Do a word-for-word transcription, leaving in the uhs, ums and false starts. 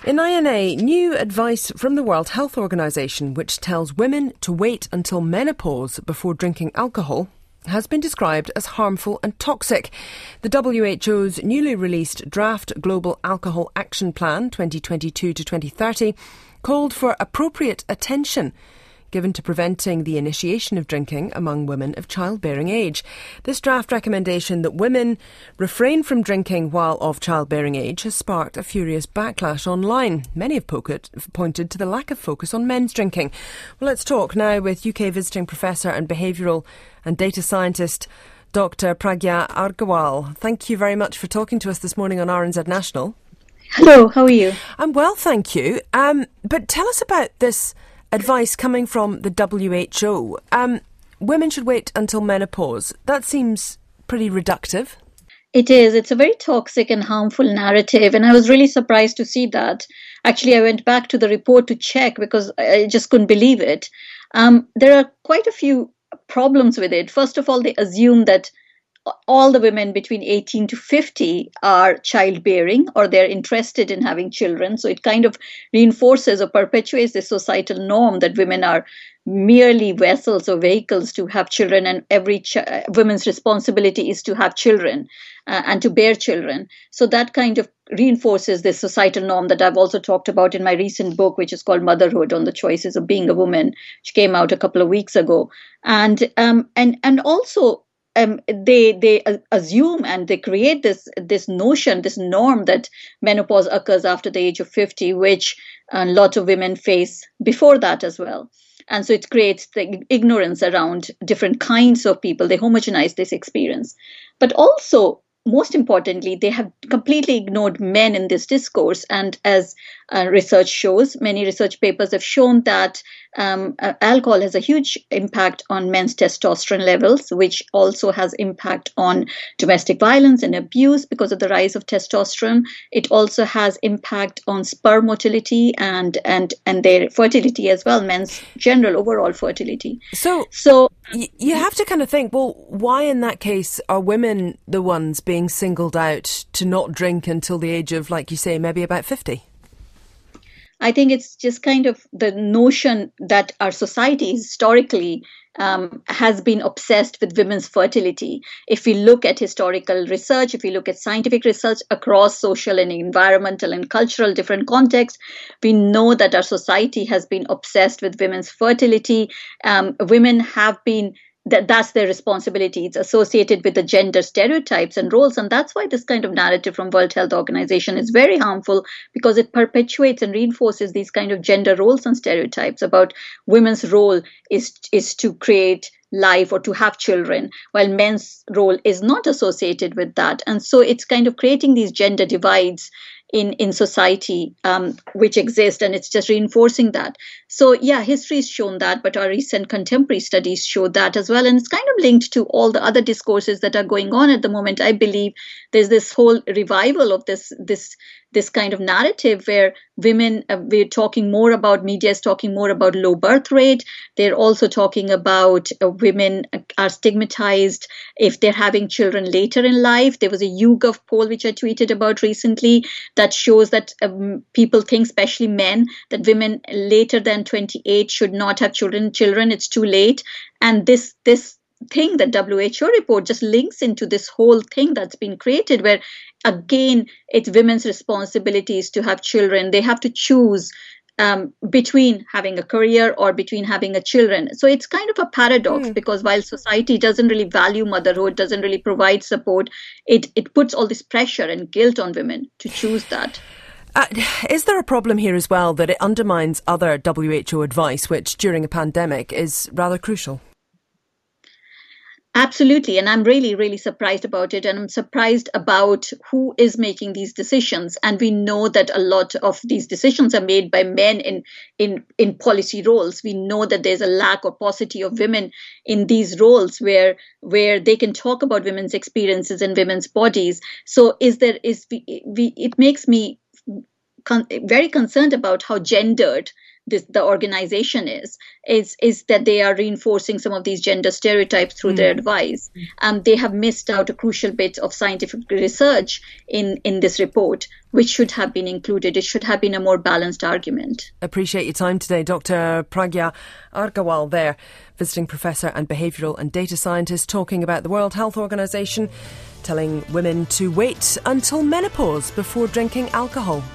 In I N A, new advice from the World Health Organization, which tells women to wait until menopause before drinking alcohol, has been described as harmful and toxic. The W H O's newly released draft Global Alcohol Action Plan twenty twenty-two to twenty thirty called for appropriate attention given to preventing the initiation of drinking among women of childbearing age. This draft recommendation that women refrain from drinking while of childbearing age has sparked a furious backlash online. Many have pointed to the lack of focus on men's drinking. Well, let's talk now with U K visiting professor and behavioural and data scientist Doctor Pragya Agarwal. Thank you very much for talking to us this morning on R N Z National. Hello, how are you? I'm well, thank you. Um, but tell us about this advice coming from the W H O. Um, women should wait until menopause. That seems pretty reductive. It is. It's a very toxic and harmful narrative, and I was really surprised to see that. Actually, I went back to the report to check because I just couldn't believe it. Um, there are quite a few problems with it. First of all, they assume that all the women between eighteen to fifty are childbearing or they're interested in having children. So it kind of reinforces or perpetuates the societal norm that women are merely vessels or vehicles to have children, and every ch- woman's responsibility is to have children uh, and to bear children. So that kind of reinforces this societal norm that I've also talked about in my recent book, which is called Motherhood: On the Choices of Being a Woman, which came out a couple of weeks ago. And um, and and also Um, they they assume and they create this this notion, this norm that menopause occurs after the age of fifty, which a lot of women face before that as well. And so it creates the ignorance around different kinds of people. They homogenize this experience. But also, most importantly, they have completely ignored men in this discourse. And as uh, research shows, many research papers have shown that um, uh, alcohol has a huge impact on men's testosterone levels, which also has impact on domestic violence and abuse because of the rise of testosterone. It also has impact on sperm motility and and and their fertility as well, men's general overall fertility. So, so y- you have to kind of think, well, why in that case are women the ones being singled out to not drink until the age of, like you say, maybe about fifty? I think it's just kind of the notion that our society historically um, has been obsessed with women's fertility. If we look at historical research, if we look at scientific research across social and environmental and cultural different contexts, we know that our society has been obsessed with women's fertility. Um, women have been That that's their responsibility. It's associated with the gender stereotypes and roles. And that's why this kind of narrative from World Health Organization is very harmful, because it perpetuates and reinforces these kind of gender roles and stereotypes about women's role is, is to create life or to have children, while men's role is not associated with that. And so it's kind of creating these gender divides in, in society, um, which exist, and it's just reinforcing that. So yeah, history has shown that, but our recent contemporary studies show that as well. And it's kind of linked to all the other discourses that are going on at the moment. I believe there's this whole revival of this, this, this kind of narrative where women, uh, we're talking more about, media is talking more about low birth rate. They're also talking about uh, women are stigmatized if they're having children later in life. There was a YouGov poll, which I tweeted about recently, that shows that um, people think, especially men, that women later than twenty-eight should not have children. Children, it's too late. And this this thing, the W H O report, just links into this whole thing that's been created, where again, it's women's responsibilities to have children. They have to choose um, between having a career or between having a children. So it's kind of a paradox, mm. because while society doesn't really value motherhood, doesn't really provide support, it, it puts all this pressure and guilt on women to choose that. Uh, is there a problem here as well that it undermines other W H O advice, which during a pandemic is rather crucial? Absolutely. And I'm really, really surprised about it. And I'm surprised about who is making these decisions. And we know that a lot of these decisions are made by men in, in, in policy roles. We know that there's a lack or paucity of women in these roles where, where they can talk about women's experiences and women's bodies. So is there, is we, we it makes me con- very concerned about how gendered this, the organization is, is, is that they are reinforcing some of these gender stereotypes through mm. their advice. Um, they have missed out a crucial bit of scientific research in, in this report, which should have been included. It should have been a more balanced argument. Appreciate your time today, Doctor Pragya Agarwal there, visiting professor and behavioural and data scientist, talking about the World Health Organization telling women to wait until menopause before drinking alcohol.